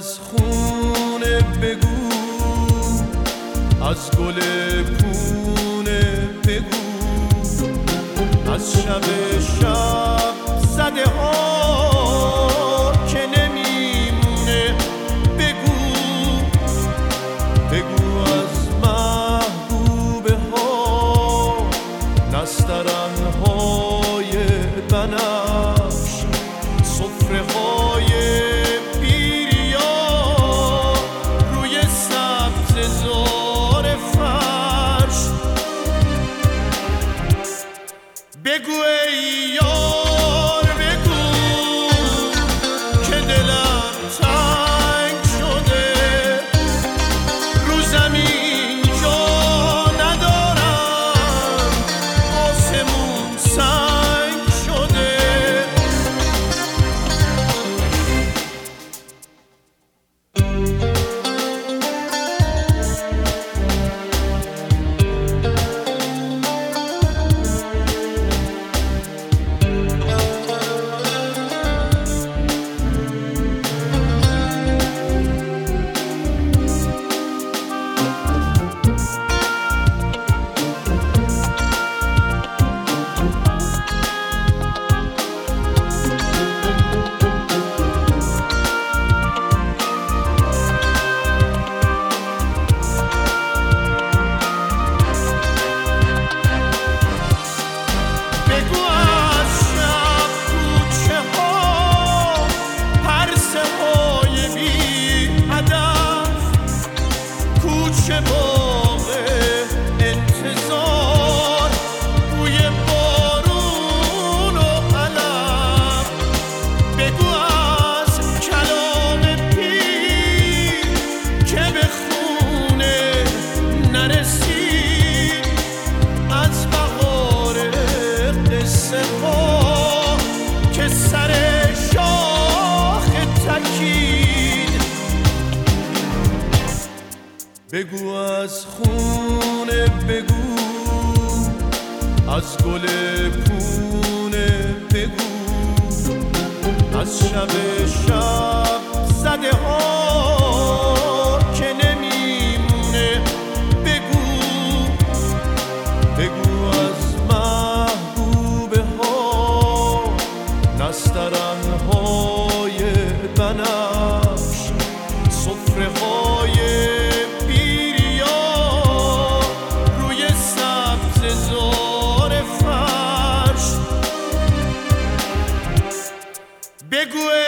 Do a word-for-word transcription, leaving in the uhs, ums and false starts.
از خونه بگو، از گل پونه بگو، از شب شب زده ها که نمیمونه بگو، بگو از محبوبه ها نسترن های بنفش، سفره های بیریا روی سبز زار فرش. بگو ای یار بگو که دلم تنگ شده، رو زمین جا ندارم، آسمون سنگ شده. چه باغ انتظار بوی بارون و علم. بگو از کلام پیر که به خونه نرسید، از بهار قصه ها که سر شاخ تکید. بگو از خونه بگو، از گل پونه بگو، از شب شب زده ها که نمیمونه بگو، بگو از محبوبه ها نسترن های بنفش، سفره های زار فرش. بگو